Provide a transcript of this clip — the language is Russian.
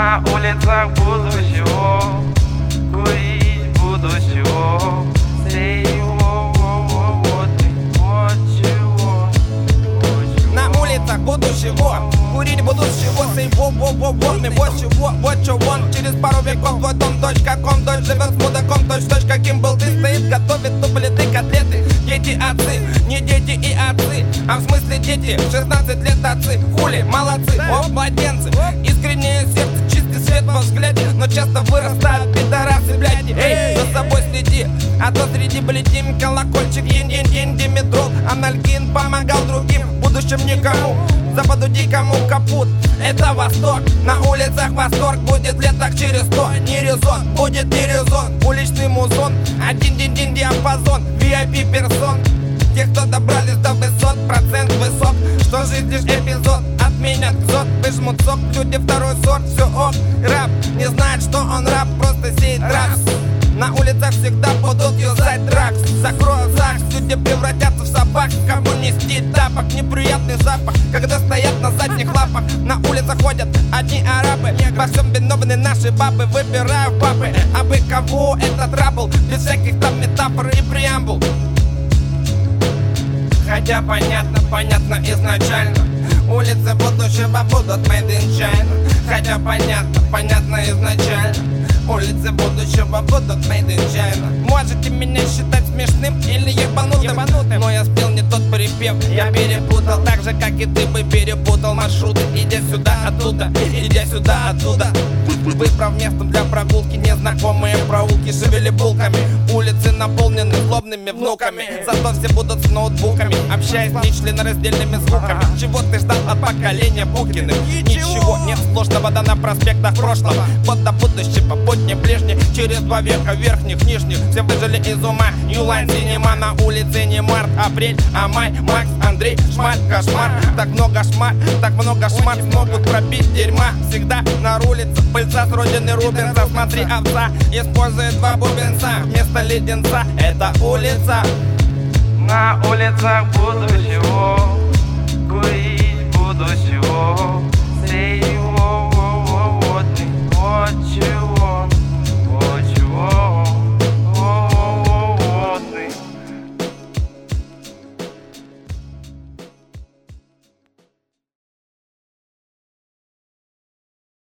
На улицах будущего, курить будущего. Say на улицах будущего, курить будущего. Say what you want. Через пару веков твой дом, дочь как он, дочь живет с мудаком, точь каким был ты, стоит, готовит туплеты, котлеты. Дети отцы, не дети и отцы, а в смысле дети, 16 лет отцы. Хули, молодцы, о, младенцы. Искреннее сердце, чистый свет во взгляде, но часто вырастают пидорасы, бляди. Эй, за собой следи, а то среди бледин колокольчик, дин-дин-дин, димедрол, анальгин помогал другим, в будущем никому. Западу дикому капут, это Восток. На улицах восторг, будет лет так через 100. Не резон, будет не резон. Уличный музон, один дин-дин диапазон, VIP персон. Те, кто добрались до высот, процент высок. Что жизнь лишь эпизод, отменят зод. Выжмут сок, люди второй сорт, все ок. Раб не знает, что он раб, просто сеет дракс. На улицах всегда будут юзать дракс. Закрою ЗАГС, люди превратятся в собак. Кому нести тапок, неприятный запах, когда стоят на задних лапах. На улицах ходят одни арабы, во всем виновны наши бабы. Выбираю папы, а вы кого этот рабл? Без всяких там метафор и преамбул. Хотя понятно изначально, улицы будущего будут made in China. Хотя понятно изначально, улицы будущего будут made in China. Можете меня считать смешным или ебанутым, но я спел не тот припев, я перепутал. Так же, как и ты бы перепутал маршруты. Идя сюда, оттуда, идя сюда, оттуда. Выбрав место для прогулки, незнакомые проулки шевели булками. Улицы наполнены злобными внуками, зато все будут с ноутбуками, общаясь нечленораздельными звуками. Чего ты ждал от поколения Букиных? Ничего, нет сложного, да на проспектах прошлого. Вот до будущего, будни ближних, через 2 века верхних, нижних. Все выжили из ума, Юлайн Синема. На улице не март, апрель, а май. Макс, Андрей, шмаль, кошмар. Так много шмат смогут пробить дерьма. Всегда на улице пыльца с родины Рубенса. Смотри, овца использует 2 бубенца вместо леденца. Это улица. на улицах будущего, курить будущего. Say